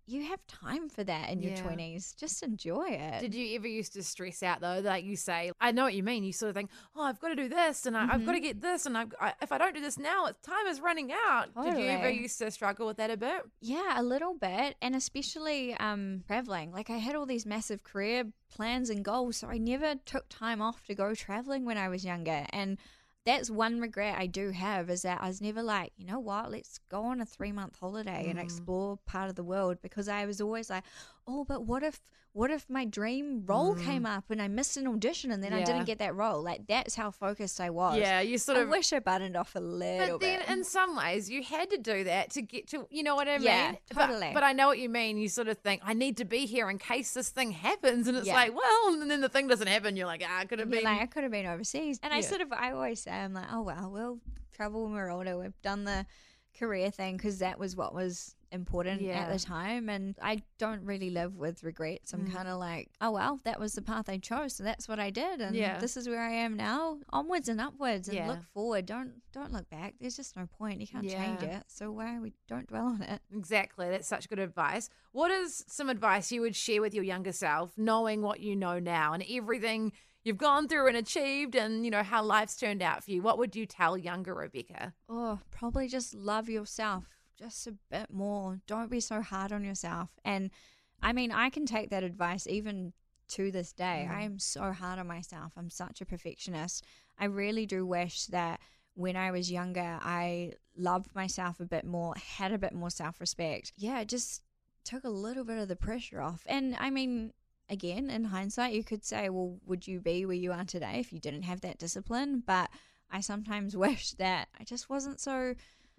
you have time for that in your Yeah. twenties. Just enjoy it. Did you ever used to stress out though? Like you say, I know what you mean. You sort of think, oh, I've got to do this and I, I've got to get this. And I've, I, if I don't do this now, it's, time is running out. Did you ever Totally. used to struggle with that a bit? Yeah, a little bit, and especially um, traveling. Like I had all these massive career plans and goals, so I never took time off to go traveling when I was younger. And that's one regret I do have, is that I was never like, you know what, let's go on a three month holiday Mm. and explore part of the world, because I was always like, oh, but what if what if my dream role came up and I missed an audition and then I Yeah. didn't get that role? Like that's how focused I was. Yeah, you sort I of. wish I buttoned off a little But then, bit. in some ways, you had to do that to get to, you know what I mean? Yeah, But- totally. But, I know what you mean. You sort of think, I need to be here in case this thing happens. And it's Yeah. like, well, and then the thing doesn't happen. You're like, ah, could have You're been. like, I could have been overseas. And I Yeah. sort of, I always say, I'm like, oh, well, we'll travel when we're older. We've done the career thing because that was what was important Yeah. at the time. And I don't really live with regrets. I'm Mm. kind of like, oh, well, that was the path I chose. So that's what I did. And Yeah. this is where I am now. Onwards and upwards, and Yeah. look forward. Don't don't look back. There's just no point. You can't change Yeah. it. So why we don't dwell on it. Exactly. That's such good advice. What is some advice you would share with your younger self, knowing what you know now and everything you've gone through and achieved and, you know, how life's turned out for you? What would you tell younger Rebecca? Oh, probably just love yourself just a bit more. Don't be so hard on yourself. And I mean, I can take that advice even to this day. Mm. I am so hard on myself. I'm such a perfectionist. I really do wish that when I was younger, I loved myself a bit more, had a bit more self respect. Yeah, it just took a little bit of the pressure off. And I mean, again, in hindsight, you could say, well, would you be where you are today if you didn't have that discipline? But I sometimes wish that I just wasn't so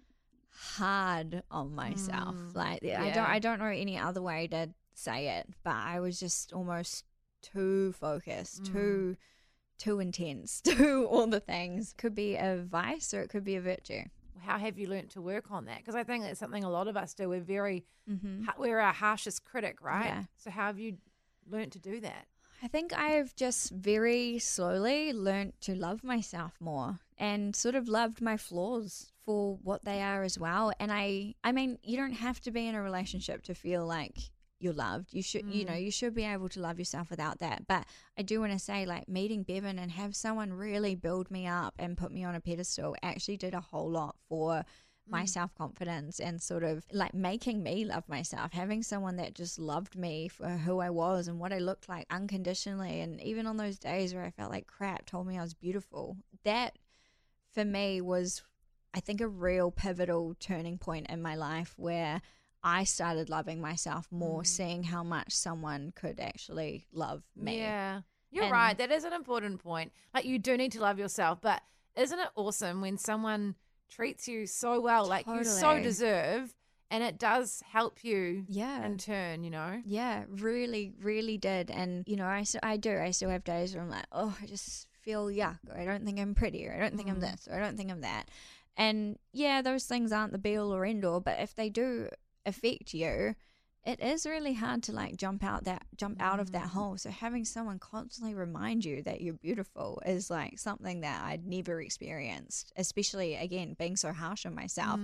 hard on myself. Mm, like I yeah. don't I don't know any other way to say it, but I was just almost too focused, Mm. too too intense, too all the things. Could be a vice or it could be a virtue. How have you learnt to work on that? Because I think that's something a lot of us do. We're very, Mm-hmm. ha- we're our harshest critic, right? Yeah. So how have you learnt to do that? I think I've just very slowly learnt to love myself more and sort of loved my flaws for what they are as well. And I, I mean, you don't have to be in a relationship to feel like you're loved. You should, you know, you should be able to love yourself without that. But I do want to say, like, meeting Bevan and have someone really build me up and put me on a pedestal actually did a whole lot for my self-confidence and sort of like making me love myself, having someone that just loved me for who I was and what I looked like unconditionally. And even on those days where I felt like crap, told me I was beautiful. That for me was, I think, a real pivotal turning point in my life where I started loving myself more, seeing how much someone could actually love me. Yeah. You're And- right. That is an important point. Like, you do need to love yourself, but isn't it awesome when someone treats you so well, like you so Totally. deserve, and it does help you Yeah. in turn, you know? Yeah, really, really did. And, you know, I, s- I do. I still have days where I'm like, oh, I just feel yuck, or I don't think I'm pretty, or I don't think I'm this, or I don't think I'm that. And yeah, those things aren't the be all or end all, but if they do affect you, it is really hard to like jump out that jump out of that hole. So having someone constantly remind you that you're beautiful is like something that I'd never experienced, especially again being so harsh on myself.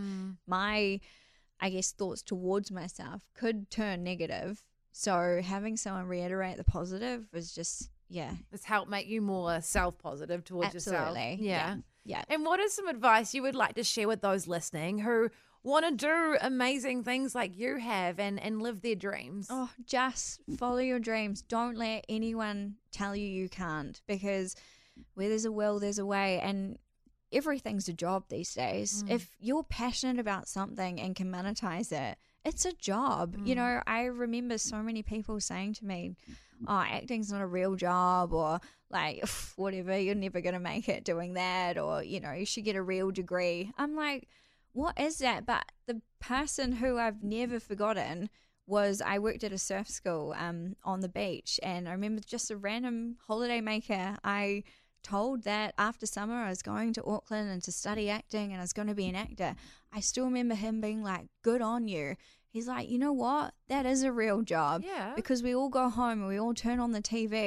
My I guess thoughts towards myself could turn negative. So having someone reiterate the positive was just yeah, It's helped make you more self-positive towards yourself. absolutely. Yeah. Yeah. And what is some advice you would like to share with those listening who want to do amazing things like you have and, and live their dreams? Oh, just follow your dreams. Don't let anyone tell you you can't, because where there's a will, there's a way. And everything's a job these days. Mm. If you're passionate about something and can monetize it, it's a job. Mm. You know, I remember so many people saying to me, oh, acting's not a real job, or like, whatever, you're never going to make it doing that, or, you know, you should get a real degree. I'm like, what is that? But the person who I've never forgotten was I worked at a surf school um, on the beach, and I remember just a random holiday maker I told that after summer I was going to Auckland and to study acting and I was going to be an actor. I still remember him being like, good on you. He's like, you know what? That is a real job. Yeah. Because we all go home and we all turn on the T V.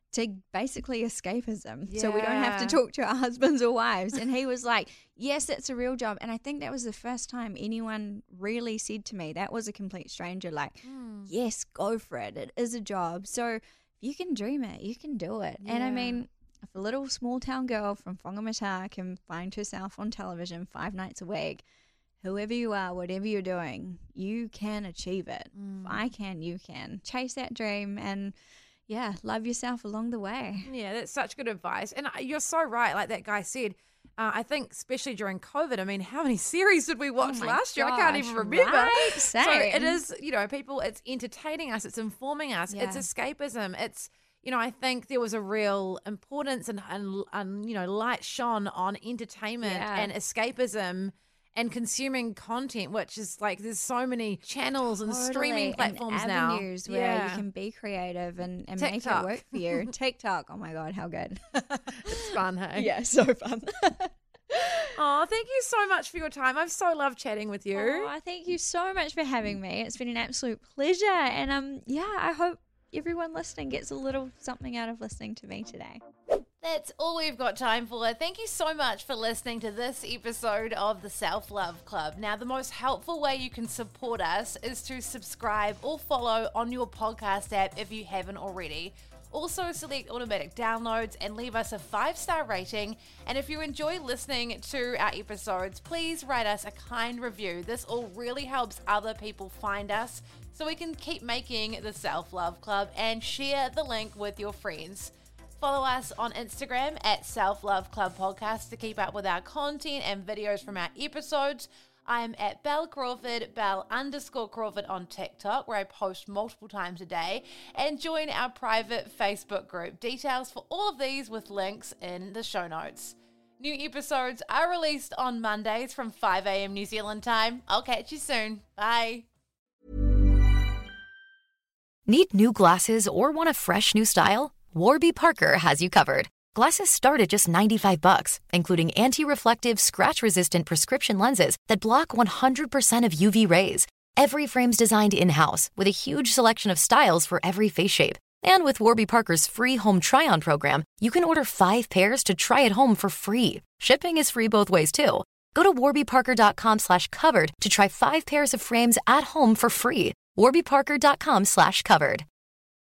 to basically escapism. Yeah. So we don't have to Yeah. talk to our husbands or wives. And he was like, yes, that's a real job. And I think that was the first time anyone really said to me, that was a complete stranger, like, Mm. yes, go for it. It is a job. So if you can dream it, you can do it. And I Yeah. mean, if a little small town girl from Whangamata can find herself on television five nights a week, whoever you are, whatever you're doing, you can achieve it. Mm. If I can, you can. Chase that dream and, yeah, love yourself along the way. Yeah, that's such good advice. And uh, you're so right. Like that guy said, uh, I think especially during COVID, I mean, how many series did we watch Oh my last year? I can't even gosh, remember. right? So Same. it is, you know, people, it's entertaining us, it's informing us, it's Yeah. escapism. It's, you know, I think there was a real importance and, and, and you know, light shone on entertainment Yeah. and escapism and consuming content, which is like there's so many channels and streaming Totally, platforms and now. avenues where you can be creative and, and make it TikTok. work for you. TikTok, oh my God, how good. It's fun, hey? Yeah, so fun. Oh, thank you so much for your time. I've so loved chatting with you. Oh, thank you so much for having me. It's been an absolute pleasure. And um, yeah, I hope everyone listening gets a little something out of listening to me today. That's all we've got time for. Thank you so much for listening to this episode of the Self Love Club. Now, the most helpful way you can support us is to subscribe or follow on your podcast app if you haven't already. Also, select automatic downloads and leave us a five-star rating. And if you enjoy listening to our episodes, please write us a kind review. This all really helps other people find us so we can keep making the Self Love Club, and share the link with your friends. Follow us on Instagram at Self Love Club Podcast to keep up with our content and videos from our episodes. I'm at Belle Crawford, Belle underscore Crawford on TikTok, where I post multiple times a day. And join our private Facebook group. Details for all of these with links in the show notes. New episodes are released on Mondays from five a.m. New Zealand time. I'll catch you soon. Bye. Need new glasses or want a fresh new style? Warby Parker has you covered. Glasses start at just ninety-five bucks, including anti-reflective, scratch-resistant prescription lenses that block one hundred percent of U V rays. Every frame's designed in-house with a huge selection of styles for every face shape. And with Warby Parker's free home try-on program, you can order five pairs to try at home for free. Shipping is free both ways, too. Go to warbyparker.com slash covered to try five pairs of frames at home for free. warbyparker.com slash covered.